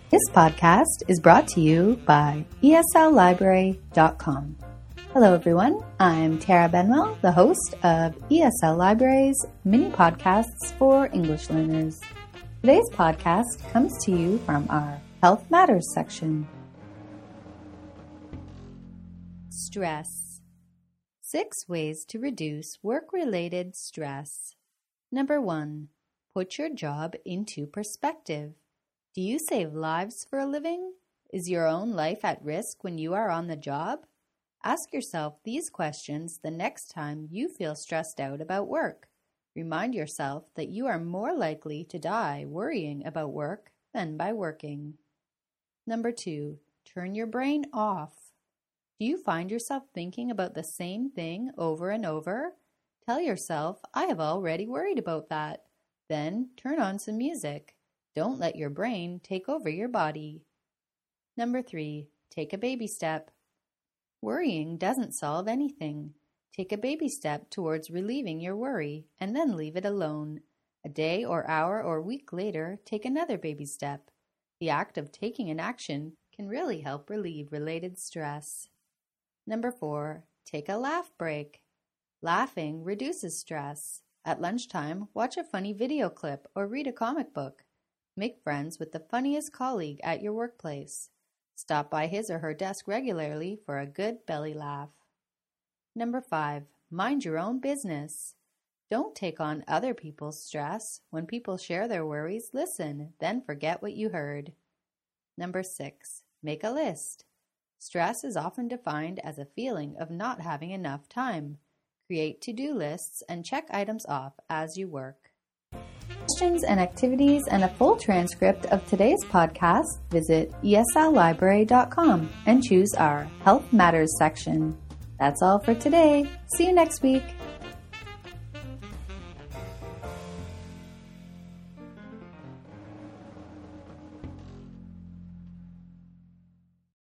This podcast is brought to you by ESLlibrary.com. Hello everyone, I'm Tara Benwell, the host of ESL Library's mini podcasts for English learners. Today's podcast comes to you from our Health Matters section. Stress. 6 ways to reduce work-related stress. Number 1. Put your job into perspective. Do you save lives for a living? Is your own life at risk when you are on the job? Ask yourself these questions the next time you feel stressed out about work. Remind yourself that you are more likely to die worrying about work than by working. Number 2. Turn your brain off. Do you find yourself thinking about the same thing over and over? Tell yourself, I have already worried about that. Then turn on some music. Don't let your brain take over your body. Number 3. Take a baby step. Worrying doesn't solve anything. Take a baby step towards relieving your worry and then leave it alone. A day or hour or week later, take another baby step. The act of taking an action can really help relieve related stress. Number 4. Take a laugh break. Laughing reduces stress. At lunchtime, watch a funny video clip or read a comic book. Make friends with the funniest colleague at your workplace. Stop by his or her desk regularly for a good belly laugh. Number 5. Mind your own business. Don't take on other people's stress. When people share their worries, listen, then forget what you heard. Number 6. Make a list. Stress is often defined as a feeling of not having enough time. Create to-do lists and check items off as you work. Questions and activities and a full transcript of today's podcast, visit ESLlibrary.com and choose our Health Matters section. That's all for today. See you next week.